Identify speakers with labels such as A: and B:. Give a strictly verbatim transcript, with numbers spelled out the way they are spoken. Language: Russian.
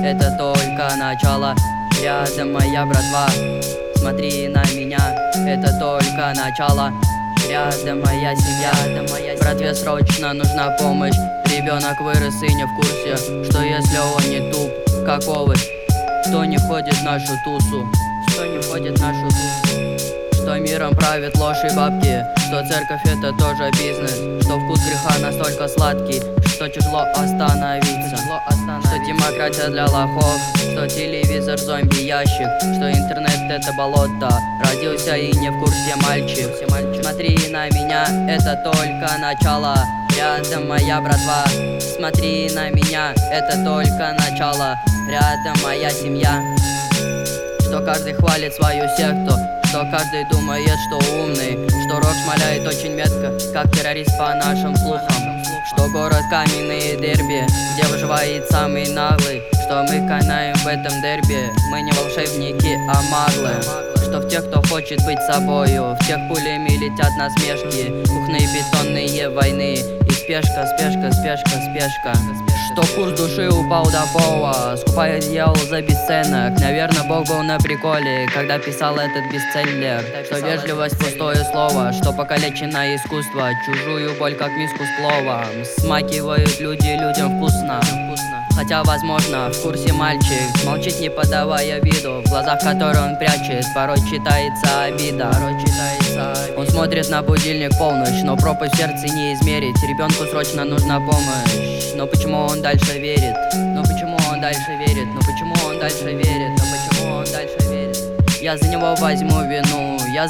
A: это только начало. Рядом моя братва, смотри на меня, это только начало. Рядом моя семья, братве срочно нужна помощь. Ребенок вырос и не в курсе, что если он не туп, как овощ, что не входит в нашу тусу, что не входит в нашу тусу. Что миром правит ложь и бабки, что церковь это тоже бизнес, что вкус греха настолько сладкий, что тяжело остановиться, что демократия для лохов, что телевизор зомби-ящик, что интернет это болото, родился и не в курсе мальчик. Смотри на меня, это только начало. Рядом моя братва, смотри на меня, это только начало. Рядом моя семья, что каждый хвалит свою секту, что каждый думает, что умный, что рок шмаляет очень метко, как террорист по нашим слухам, что город каменный дерби, где выживает самый наглый, что мы канаем в этом дерби, мы не волшебники, а маглы, что в тех, кто хочет быть собою, в тех пулями летят насмешки, кухонные бетонные войны, и спешка, спешка, спешка, спешка. Что курс души упал до пола, скупая дьявол за бесценок. Наверное, Бог был на приколе, когда писал этот бестселлер. Что вежливость пустое слово, что покалечено искусство, чужую боль как миску с пловом смакивают люди, людям вкусно. Хотя, возможно, в курсе мальчик молчит, не подавая виду, в глазах которых он прячет, порой читается обида. Он смотрит на будильник полночь, но пропасть в сердце не измерить. Ребенку срочно нужна помощь, но почему он дальше верит? Но почему он дальше верит? Но почему он дальше верит? Но почему он дальше верит? Я за него возьму вину, я